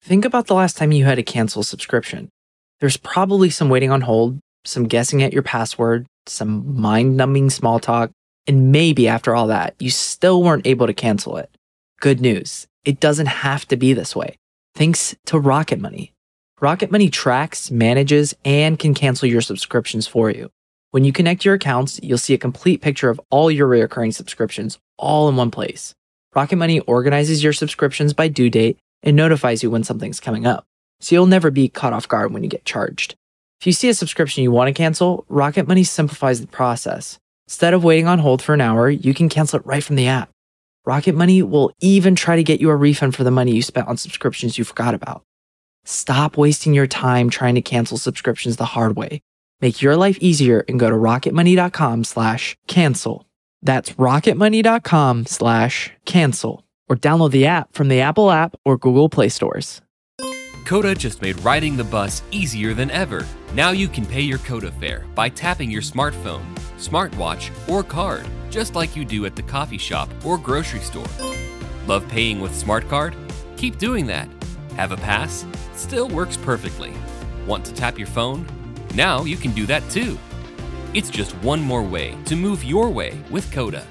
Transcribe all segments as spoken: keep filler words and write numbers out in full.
think about the last time you had to cancel a subscription. There's probably some waiting on hold, some guessing at your password, some mind-numbing small talk, and maybe after all that, you still weren't able to cancel it. Good news, it doesn't have to be this way. Thanks to Rocket Money. Rocket Money tracks, manages, and can cancel your subscriptions for you. When you connect your accounts, you'll see a complete picture of all your recurring subscriptions all in one place. Rocket Money organizes your subscriptions by due date and notifies you when something's coming up, so you'll never be caught off guard when you get charged. If you see a subscription you want to cancel, Rocket Money simplifies the process. Instead of waiting on hold for an hour, you can cancel it right from the app. Rocket Money will even try to get you a refund for the money you spent on subscriptions you forgot about. Stop wasting your time trying to cancel subscriptions the hard way. Make your life easier and go to rocketmoney.com slash cancel. That's rocketmoney.com slash cancel. Or download the app from the Apple app or Google Play stores. Coda just made riding the bus easier than ever. Now you can pay your Coda fare by tapping your smartphone, smartwatch, or card, just like you do at the coffee shop or grocery store. Love paying with Smart Card? Keep doing that. Have a pass? Still works perfectly. Want to tap your phone? Now you can do that too. It's just one more way to move your way with Coda.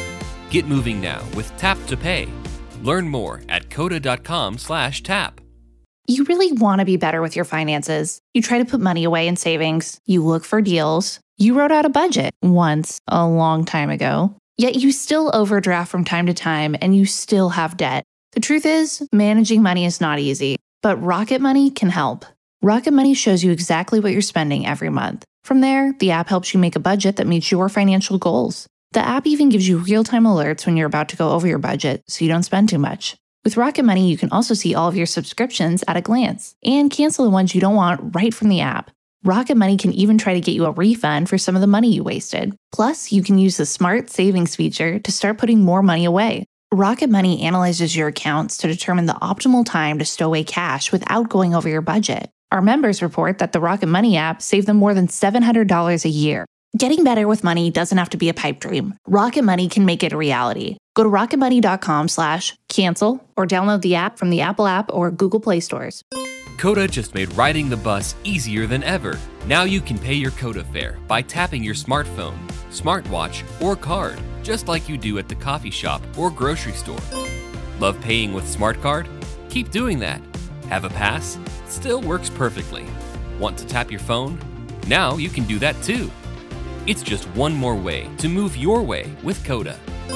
Get moving now with Tap to Pay. Learn more at coda.com slash tap. You really want to be better with your finances. You try to put money away in savings. You look for deals. You wrote out a budget once, a long time ago. Yet you still overdraft from time to time and you still have debt. The truth is, managing money is not easy, but Rocket Money can help. Rocket Money shows you exactly what you're spending every month. From there, the app helps you make a budget that meets your financial goals. The app even gives you real-time alerts when you're about to go over your budget so you don't spend too much. With Rocket Money, you can also see all of your subscriptions at a glance and cancel the ones you don't want right from the app. Rocket Money can even try to get you a refund for some of the money you wasted. Plus, you can use the Smart Savings feature to start putting more money away. Rocket Money analyzes your accounts to determine the optimal time to stow away cash without going over your budget. Our members report that the Rocket Money app saved them more than seven hundred dollars a year. Getting better with money doesn't have to be a pipe dream. Rocket Money can make it a reality. Go to rocketmoney.com slash cancel or download the app from the Apple app or Google Play stores. Coda just made riding the bus easier than ever. Now you can pay your Coda fare by tapping your smartphone, smartwatch, or card, just like you do at the coffee shop or grocery store. Love paying with Smart Card? Keep doing that. Have a pass? Still works perfectly. Want to tap your phone? Now you can do that too. It's just one more way to move your way with Coda.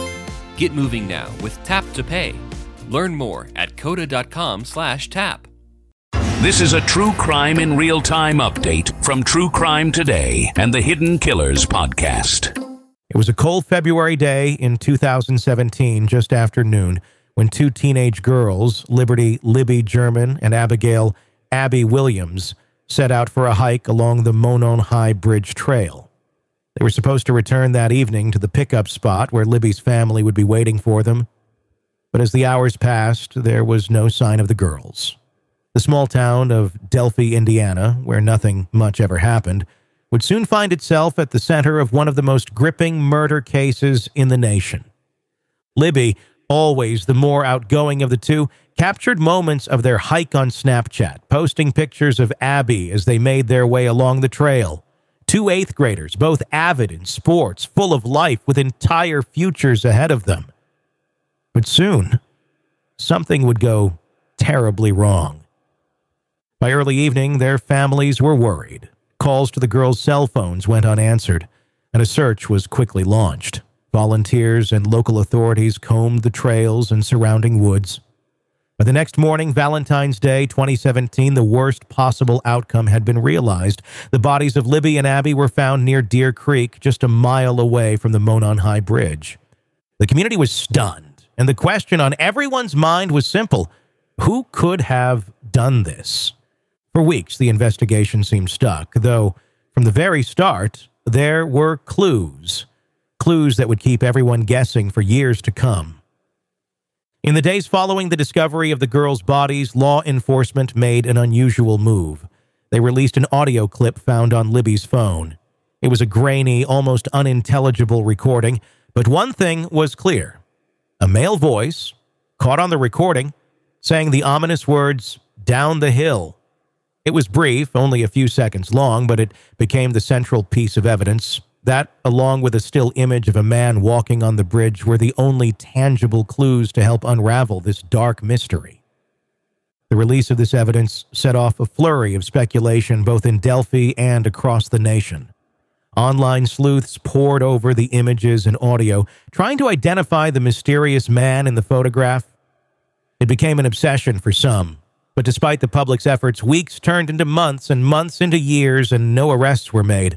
Get moving now with Tap to Pay. Learn more at coda.com slash tap. This is a true crime in real time update from True Crime Today and the Hidden Killers podcast. It was a cold February day in two thousand seventeen, just after noon, when two teenage girls, Liberty Libby German and Abigail Abby Williams, set out for a hike along the Monon High Bridge Trail. They were supposed to return that evening to the pickup spot where Libby's family would be waiting for them. But as the hours passed, there was no sign of the girls. The small town of Delphi, Indiana, where nothing much ever happened, would soon find itself at the center of one of the most gripping murder cases in the nation. Libby, always the more outgoing of the two, captured moments of their hike on Snapchat, posting pictures of Abby as they made their way along the trail. Two eighth graders, both avid in sports, full of life, with entire futures ahead of them. But soon, something would go terribly wrong. By early evening, their families were worried. Calls to the girls' cell phones went unanswered, and a search was quickly launched. Volunteers and local authorities combed the trails and surrounding woods. By the next morning, Valentine's Day twenty seventeen, the worst possible outcome had been realized. The bodies of Libby and Abby were found near Deer Creek, just a mile away from the Monon High Bridge. The community was stunned, and the question on everyone's mind was simple: who could have done this? For weeks, the investigation seemed stuck, though from the very start, there were clues. Clues that would keep everyone guessing for years to come. In the days following the discovery of the girls' bodies, law enforcement made an unusual move. They released an audio clip found on Libby's phone. It was a grainy, almost unintelligible recording, but one thing was clear. A male voice, caught on the recording, saying the ominous words, down the hill. It was brief, only a few seconds long, but it became the central piece of evidence. That, along with a still image of a man walking on the bridge, were the only tangible clues to help unravel this dark mystery. The release of this evidence set off a flurry of speculation both in Delphi and across the nation. Online sleuths pored over the images and audio, trying to identify the mysterious man in the photograph. It became an obsession for some, but despite the public's efforts, weeks turned into months and months into years, and no arrests were made.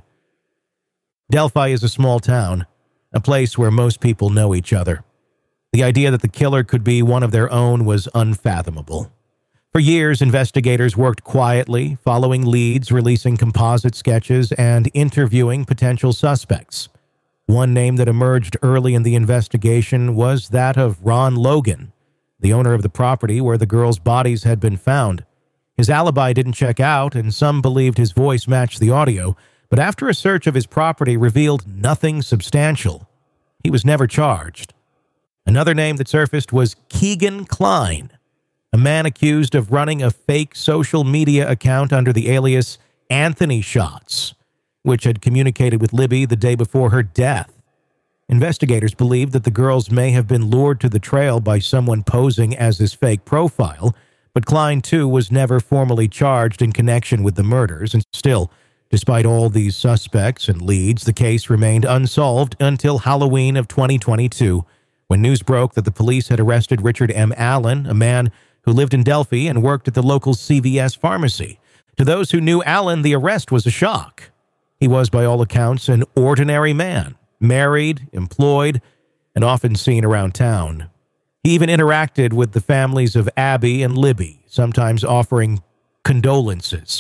Delphi is a small town, a place where most people know each other. The idea that the killer could be one of their own was unfathomable. For years, investigators worked quietly, following leads, releasing composite sketches, and interviewing potential suspects. One name that emerged early in the investigation was that of Ron Logan, the owner of the property where the girls' bodies had been found. His alibi didn't check out, and some believed his voice matched the audio, but after a search of his property revealed nothing substantial. He was never charged. Another name that surfaced was Keegan Klein, a man accused of running a fake social media account under the alias Anthony Shots, which had communicated with Libby the day before her death. Investigators believed that the girls may have been lured to the trail by someone posing as his fake profile, but Klein, too, was never formally charged in connection with the murders, and still, despite all these suspects and leads, the case remained unsolved until Halloween of twenty twenty-two, when news broke that the police had arrested Richard M. Allen, a man who lived in Delphi and worked at the local C V S pharmacy. To those who knew Allen, the arrest was a shock. He was, by all accounts, an ordinary man, married, employed, and often seen around town. He even interacted with the families of Abby and Libby, sometimes offering condolences.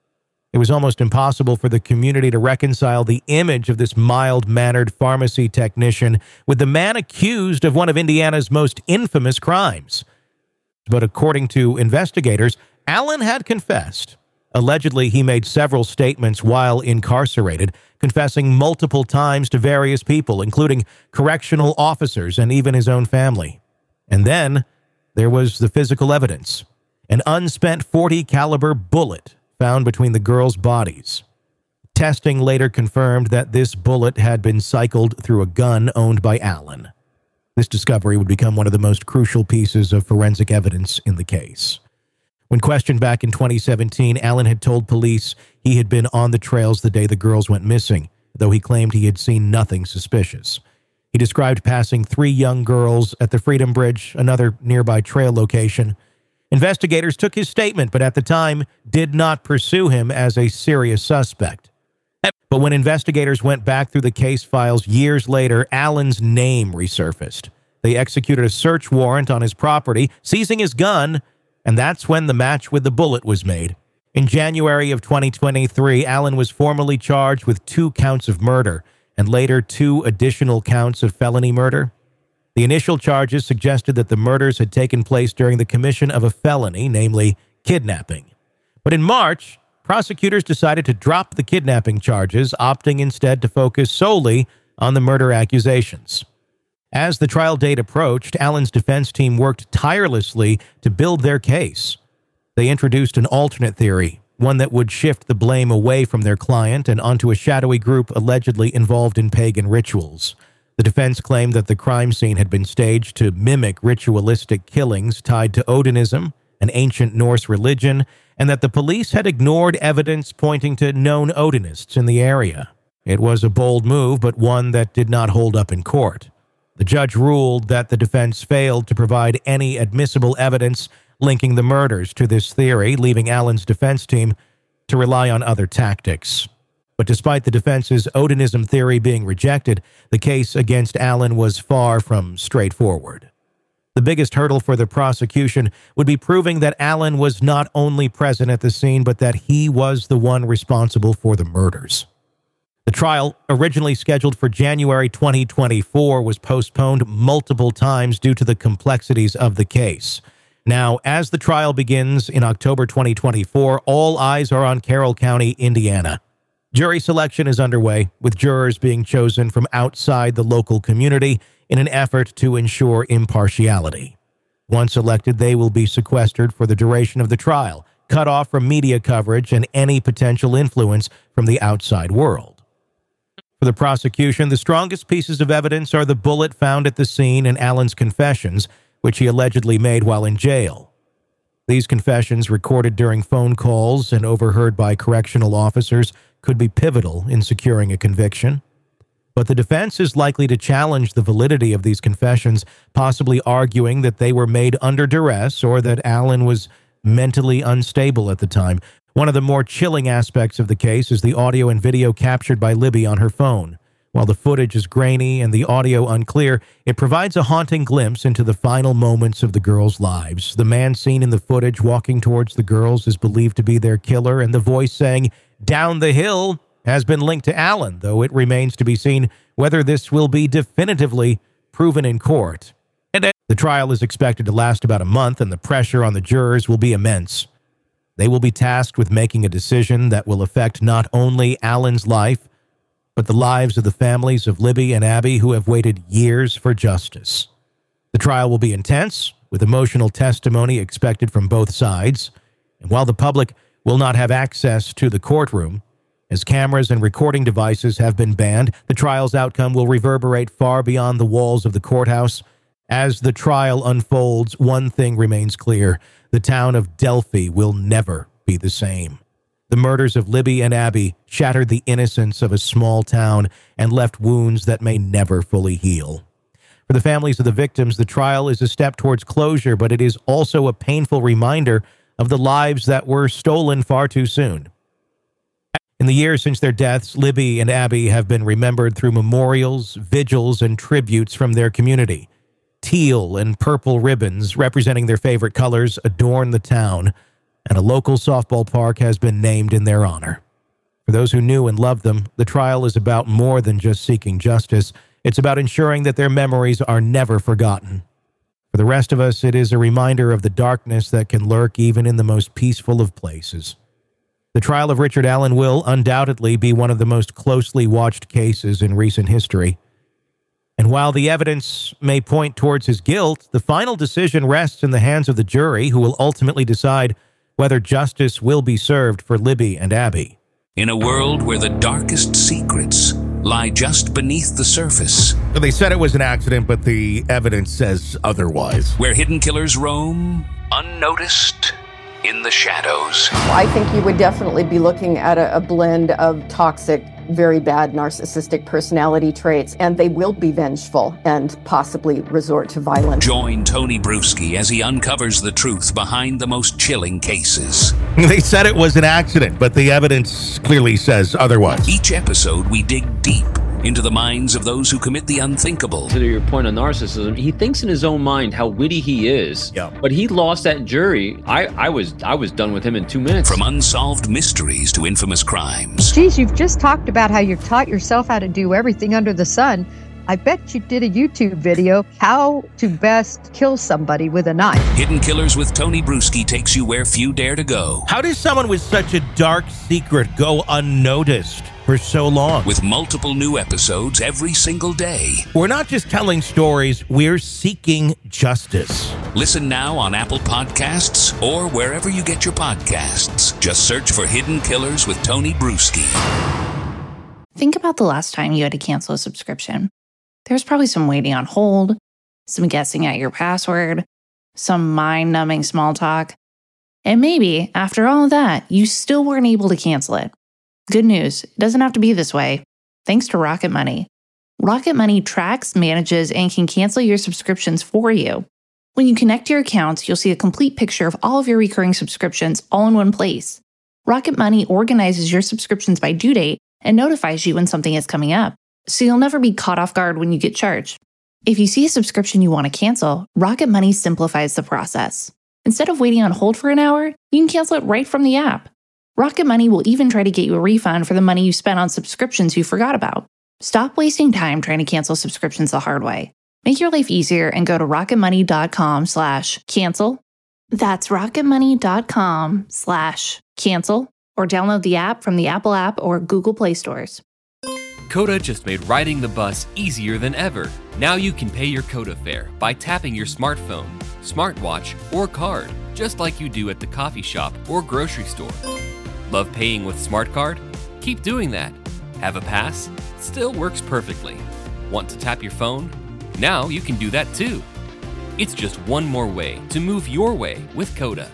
It was almost impossible for the community to reconcile the image of this mild-mannered pharmacy technician with the man accused of one of Indiana's most infamous crimes. But according to investigators, Allen had confessed. Allegedly, he made several statements while incarcerated, confessing multiple times to various people, including correctional officers and even his own family. And then there was the physical evidence, an unspent forty caliber bullet found between the girls' bodies. Testing later confirmed that this bullet had been cycled through a gun owned by Allen. This discovery would become one of the most crucial pieces of forensic evidence in the case. When questioned back in twenty seventeen, Allen had told police he had been on the trails the day the girls went missing, though he claimed he had seen nothing suspicious. He described passing three young girls at the Freedom Bridge, another nearby trail location. Investigators took his statement, but at the time did not pursue him as a serious suspect. But when investigators went back through the case files years later, Allen's name resurfaced. They executed a search warrant on his property, seizing his gun, and that's when the match with the bullet was made. In January of twenty twenty-three, Allen was formally charged with two counts of murder, and later two additional counts of felony murder. The initial charges suggested that the murders had taken place during the commission of a felony, namely kidnapping. But in March, prosecutors decided to drop the kidnapping charges, opting instead to focus solely on the murder accusations. As the trial date approached, Allen's defense team worked tirelessly to build their case. They introduced an alternate theory, one that would shift the blame away from their client and onto a shadowy group allegedly involved in pagan rituals. The defense claimed that the crime scene had been staged to mimic ritualistic killings tied to Odinism, an ancient Norse religion, and that the police had ignored evidence pointing to known Odinists in the area. It was a bold move, but one that did not hold up in court. The judge ruled that the defense failed to provide any admissible evidence linking the murders to this theory, leaving Allen's defense team to rely on other tactics. But despite the defense's Odinism theory being rejected, the case against Allen was far from straightforward. The biggest hurdle for the prosecution would be proving that Allen was not only present at the scene, but that he was the one responsible for the murders. The trial, originally scheduled for January twenty twenty-four, was postponed multiple times due to the complexities of the case. Now, as the trial begins in October twenty twenty-four, all eyes are on Carroll County, Indiana. Jury selection is underway, with jurors being chosen from outside the local community in an effort to ensure impartiality. Once elected, they will be sequestered for the duration of the trial, cut off from media coverage and any potential influence from the outside world. For the prosecution, the strongest pieces of evidence are the bullet found at the scene and Allen's confessions, which he allegedly made while in jail. These confessions, recorded during phone calls and overheard by correctional officers, could be pivotal in securing a conviction. But the defense is likely to challenge the validity of these confessions, possibly arguing that they were made under duress or that Allen was mentally unstable at the time. One of the more chilling aspects of the case is the audio and video captured by Libby on her phone. While the footage is grainy and the audio unclear, it provides a haunting glimpse into the final moments of the girls' lives. The man seen in the footage walking towards the girls is believed to be their killer, and the voice saying, "Down the hill," has been linked to Allen, though it remains to be seen whether this will be definitively proven in court. And the trial is expected to last about a month, and the pressure on the jurors will be immense. They will be tasked with making a decision that will affect not only Allen's life, but the lives of the families of Libby and Abby who have waited years for justice. The trial will be intense, with emotional testimony expected from both sides, and while the public will not have access to the courtroom, as cameras and recording devices have been banned, the trial's outcome will reverberate far beyond the walls of the courthouse. As the trial unfolds, one thing remains clear: the town of Delphi will never be the same. The murders of Libby and Abby shattered the innocence of a small town and left wounds that may never fully heal. For the families of the victims, the trial is a step towards closure, but it is also a painful reminder of the lives that were stolen far too soon. In the years since their deaths, Libby and Abby have been remembered through memorials, vigils, and tributes from their community. Teal and purple ribbons representing their favorite colors adorn the town, and a local softball park has been named in their honor. For those who knew and loved them, the trial is about more than just seeking justice. It's about ensuring that their memories are never forgotten. For the rest of us, it is a reminder of the darkness that can lurk even in the most peaceful of places. The trial of Richard Allen will undoubtedly be one of the most closely watched cases in recent history. And while the evidence may point towards his guilt, the final decision rests in the hands of the jury, who will ultimately decide whether justice will be served for Libby and Abby. In a world where the darkest secrets lie just beneath the surface. They said it was an accident, but the evidence says otherwise. Where hidden killers roam, unnoticed, in the shadows. I think you would definitely be looking at a, a blend of toxic, very bad narcissistic personality traits, and they will be vengeful and possibly resort to violence. Join Tony Bruschi as he uncovers the truth behind the most chilling cases. They said it was an accident, but the evidence clearly says otherwise. Each episode, we dig deep into the minds of those who commit the unthinkable. To your point on narcissism, he thinks in his own mind how witty he is. Yeah. But he lost that jury. I, I was I was done with him in two minutes. From unsolved mysteries to infamous crimes. Geez, you've just talked about how you've taught yourself how to do everything under the sun. I bet you did a YouTube video, how to best kill somebody with a knife. Hidden Killers with Tony Bruschi takes you where few dare to go. How does someone with such a dark secret go unnoticed for so long? With multiple new episodes every single day. We're not just telling stories, we're seeking justice. Listen now on Apple Podcasts or wherever you get your podcasts. Just search for Hidden Killers with Tony Bruschi. Think about the last time you had to cancel a subscription. There's probably some waiting on hold, some guessing at your password, some mind-numbing small talk. And maybe, after all of that, you still weren't able to cancel it. Good news, it doesn't have to be this way. Thanks to Rocket Money. Rocket Money tracks, manages, and can cancel your subscriptions for you. When you connect your accounts, you'll see a complete picture of all of your recurring subscriptions all in one place. Rocket Money organizes your subscriptions by due date and notifies you when something is coming up, so you'll never be caught off guard when you get charged. If you see a subscription you want to cancel, Rocket Money simplifies the process. Instead of waiting on hold for an hour, you can cancel it right from the app. Rocket Money will even try to get you a refund for the money you spent on subscriptions you forgot about. Stop wasting time trying to cancel subscriptions the hard way. Make your life easier and go to rocketmoney.com slash cancel. That's rocketmoney.com slash cancel, or download the app from the Apple app or Google Play stores. Coda just made riding the bus easier than ever. Now you can pay your Coda fare by tapping your smartphone, smartwatch, or card, just like you do at the coffee shop or grocery store. Love paying with Smart Card? Keep doing that. Have a pass? Still works perfectly. Want to tap your phone? Now you can do that too. It's just one more way to move your way with Coda.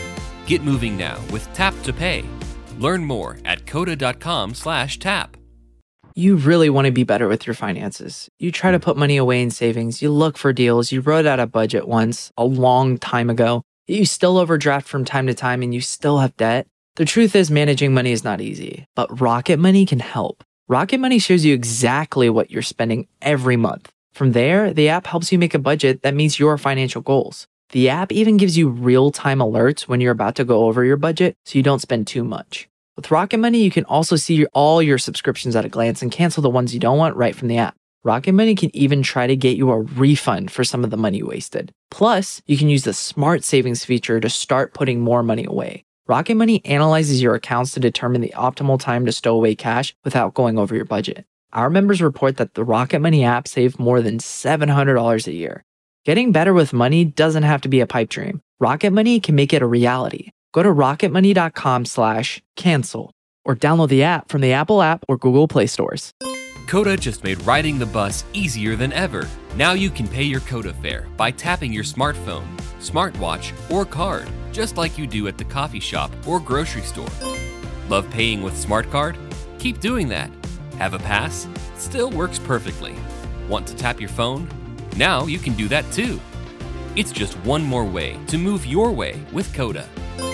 Get moving now with Tap to Pay. Learn more at coda.com slash tap. You really want to be better with your finances. You try to put money away in savings. You look for deals. You wrote out a budget once a long time ago. You still overdraft from time to time and you still have debt. The truth is managing money is not easy, but Rocket Money can help. Rocket Money shows you exactly what you're spending every month. From there, the app helps you make a budget that meets your financial goals. The app even gives you real-time alerts when you're about to go over your budget so you don't spend too much. With Rocket Money, you can also see all your subscriptions at a glance and cancel the ones you don't want right from the app. Rocket Money can even try to get you a refund for some of the money wasted. Plus, you can use the Smart Savings feature to start putting more money away. Rocket Money analyzes your accounts to determine the optimal time to stow away cash without going over your budget. Our members report that the Rocket Money app saved more than seven hundred dollars a year. Getting better with money doesn't have to be a pipe dream. Rocket Money can make it a reality. Go to rocketmoney.com slash cancel or download the app from the Apple app or Google Play stores. Coda just made riding the bus easier than ever. Now you can pay your Coda fare by tapping your smartphone, smartwatch, or card, just like you do at the coffee shop or grocery store. Love paying with Smart Card? Keep doing that. Have a pass? Still works perfectly. Want to tap your phone? Now you can do that too. It's just one more way to move your way with Coda.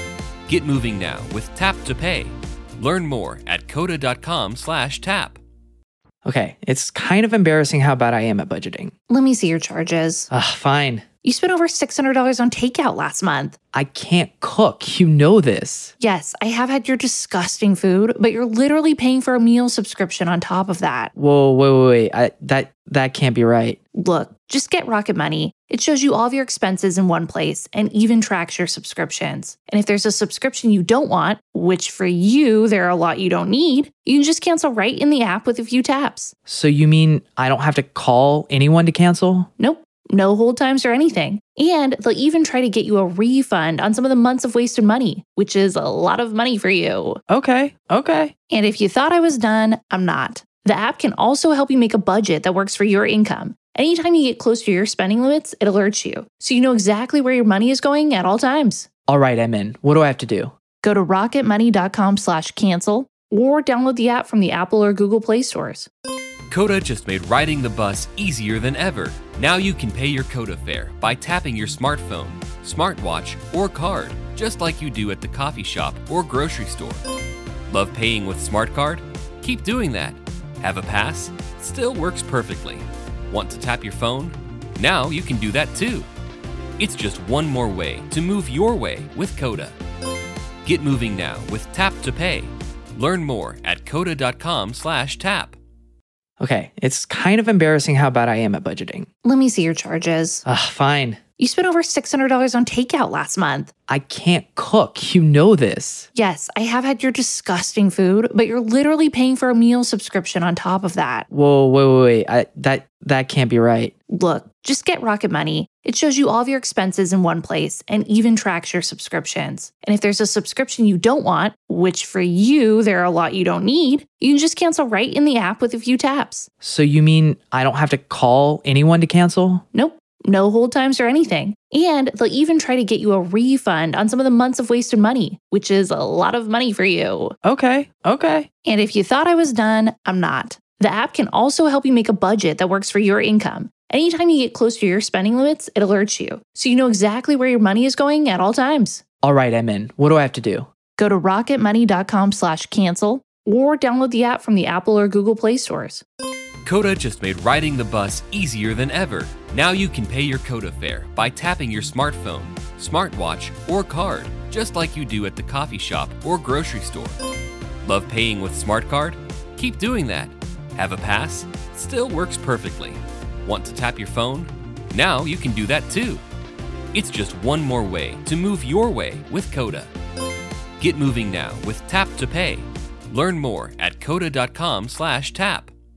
Get moving now with Tap to Pay. Learn more at coda.com slash tap. Okay, it's kind of embarrassing how bad I am at budgeting. Let me see your charges. Ugh, fine. You spent over six hundred dollars on takeout last month. I can't cook. You know this. Yes, I have had your disgusting food, but you're literally paying for a meal subscription on top of that. Whoa, wait, wait, wait. I, that, that can't be right. Look, just get Rocket Money. It shows you all of your expenses in one place and even tracks your subscriptions. And if there's a subscription you don't want, which for you, there are a lot you don't need, you can just cancel right in the app with a few taps. So you mean I don't have to call anyone to cancel? Nope. No hold times or anything. And they'll even try to get you a refund on some of the months of wasted money, which is a lot of money for you. Okay, okay. And if you thought I was done, I'm not. The app can also help you make a budget that works for your income. Anytime you get close to your spending limits, it alerts you, so you know exactly where your money is going at all times. All right, I'm in. What do I have to do? Go to rocketmoney.com slash cancel or download the app from the Apple or Google Play stores. Coda just made riding the bus easier than ever. Now you can pay your Coda fare by tapping your smartphone, smartwatch, or card, just like you do at the coffee shop or grocery store. Love paying with Smart Card? Keep doing that. Have a pass? Still works perfectly. Want to tap your phone? Now you can do that too. It's just one more way to move your way with Coda. Get moving now with Tap to Pay. Learn more at coda.com slash tap. Okay, it's kind of embarrassing how bad I am at budgeting. Let me see your charges. Ugh, fine. You spent over six hundred dollars on takeout last month. I can't cook. You know this. Yes, I have had your disgusting food, but you're literally paying for a meal subscription on top of that. Whoa, wait, wait, wait. I, that, that can't be right. Look, just get Rocket Money. It shows you all of your expenses in one place and even tracks your subscriptions. And if there's a subscription you don't want, which for you, there are a lot you don't need, you can just cancel right in the app with a few taps. So you mean I don't have to call anyone to cancel? Nope. No hold times or anything. And they'll even try to get you a refund on some of the months of wasted money, which is a lot of money for you. Okay, okay. And if you thought I was done, I'm not. The app can also help you make a budget that works for your income. Anytime you get close to your spending limits, it alerts you, so you know exactly where your money is going at all times. All right, I'm in. What do I have to do? Go to rocketmoney.com slash cancel or download the app from the Apple or Google Play stores. Coda just made riding the bus easier than ever. Now you can pay your Coda fare by tapping your smartphone, smartwatch, or card, just like you do at the coffee shop or grocery store. Love paying with Smart Card? Keep doing that. Have a pass? Still works perfectly. Want to tap your phone? Now you can do that too. It's just one more way to move your way with Coda. Get moving now with Tap to Pay. Learn more at coda.com slash tap.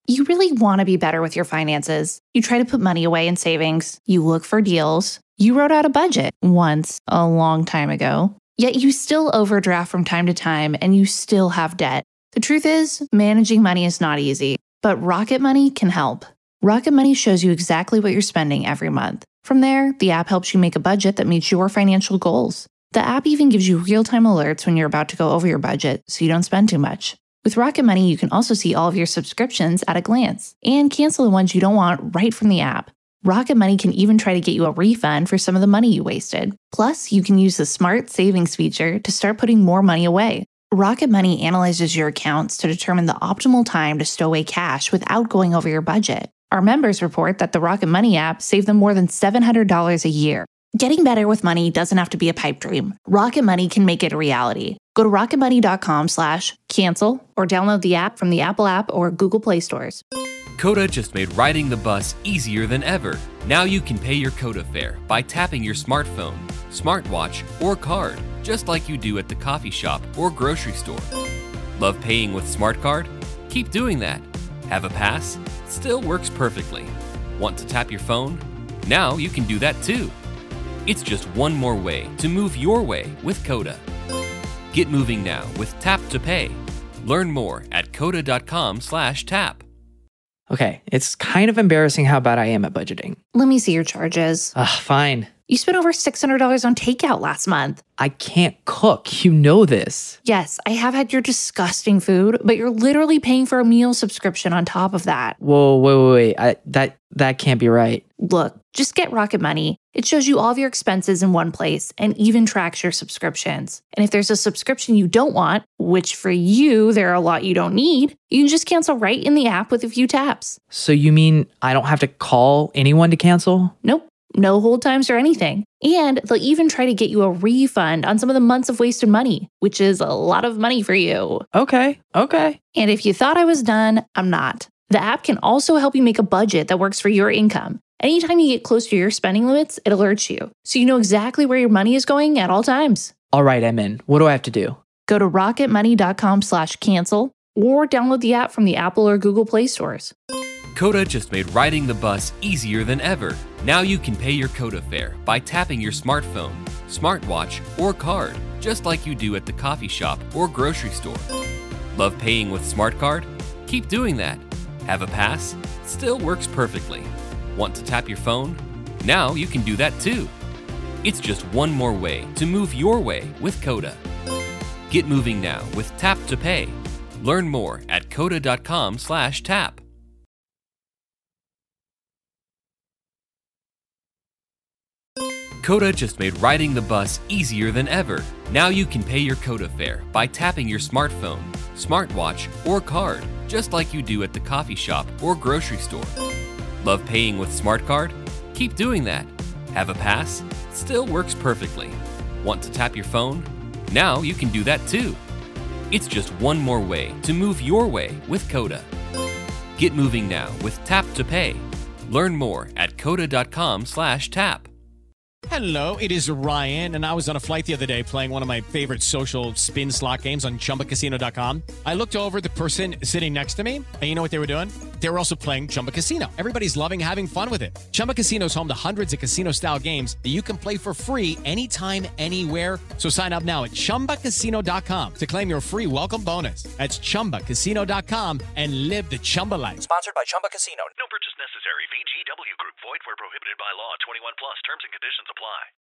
You really want to be better with your finances. You try to put money away in savings. You look for deals. You wrote out a budget once a long time ago. Yet you still overdraft from time to time and you still have debt. The truth is, managing money is not easy, but Rocket Money can help. Rocket Money shows you exactly what you're spending every month. From there, the app helps you make a budget that meets your financial goals. The app even gives you real-time alerts when you're about to go over your budget so you don't spend too much. With Rocket Money, you can also see all of your subscriptions at a glance and cancel the ones you don't want right from the app. Rocket Money can even try to get you a refund for some of the money you wasted. Plus, you can use the Smart Savings feature to start putting more money away. Rocket Money analyzes your accounts to determine the optimal time to stow away cash without going over your budget. Our members report that the Rocket Money app saved them more than seven hundred dollars a year. Getting better with money doesn't have to be a pipe dream. Rocket Money can make it a reality. Go to rocketmoney.com slash cancel or download the app from the Apple app or Google Play stores. Coda just made riding the bus easier than ever. Now you can pay your Coda fare by tapping your smartphone, smartwatch, or card, just like you do at the coffee shop or grocery store. Love paying with Smart Card? Keep doing that. Have a pass? Still works perfectly. Want to tap your phone? Now you can do that too. It's just one more way to move your way with Coda. Get moving now with Tap to Pay. Learn more at coda.com slash tap. Okay, it's kind of embarrassing how bad I am at budgeting. Let me see your charges. Ugh, fine. You spent over six hundred dollars on takeout last month. I can't cook. You know this. Yes, I have had your disgusting food, but you're literally paying for a meal subscription on top of that. Whoa, wait, wait, wait. I, that, that can't be right. Look, just get Rocket Money. It shows you all of your expenses in one place and even tracks your subscriptions. And if there's a subscription you don't want, which for you, there are a lot you don't need, you can just cancel right in the app with a few taps. So you mean I don't have to call anyone to cancel? Nope. No hold times or anything. And they'll even try to get you a refund on some of the months of wasted money, which is a lot of money for you. Okay, okay. And if you thought I was done, I'm not. The app can also help you make a budget that works for your income. Anytime you get close to your spending limits, it alerts you, so you know exactly where your money is going at all times. All right, I'm in. What do I have to do? Go to rocketmoney.com slash cancel or download the app from the Apple or Google Play stores. Coda just made riding the bus easier than ever. Now you can pay your Coda fare by tapping your smartphone, smartwatch, or card, just like you do at the coffee shop or grocery store. Love paying with Smart Card? Keep doing that. Have a pass? Still works perfectly. Want to tap your phone? Now you can do that too. It's just one more way to move your way with Coda. Get moving now with Tap to Pay. Learn more at coda.com slash tap. Coda just made riding the bus easier than ever. Now you can pay your Coda fare by tapping your smartphone, smartwatch, or card, just like you do at the coffee shop or grocery store. Love paying with Smart Card? Keep doing that. Have a pass? Still works perfectly. Want to tap your phone? Now you can do that too. It's just one more way to move your way with Coda. Get moving now with Tap to Pay. Learn more at coda.com slash tap. Hello, it is Ryan, and I was on a flight the other day playing one of my favorite social spin slot games on chumba casino dot com. I looked over at the person sitting next to me, and you know what they were doing? They were also playing Chumba Casino. Everybody's loving having fun with it. Chumba Casino is home to hundreds of casino-style games that you can play for free anytime, anywhere. So sign up now at chumba casino dot com to claim your free welcome bonus. That's chumba casino dot com and live the Chumba life. Sponsored by Chumba Casino. No purchase necessary. V G W Group. Void where prohibited by law. twenty-one plus. Terms and conditions apply.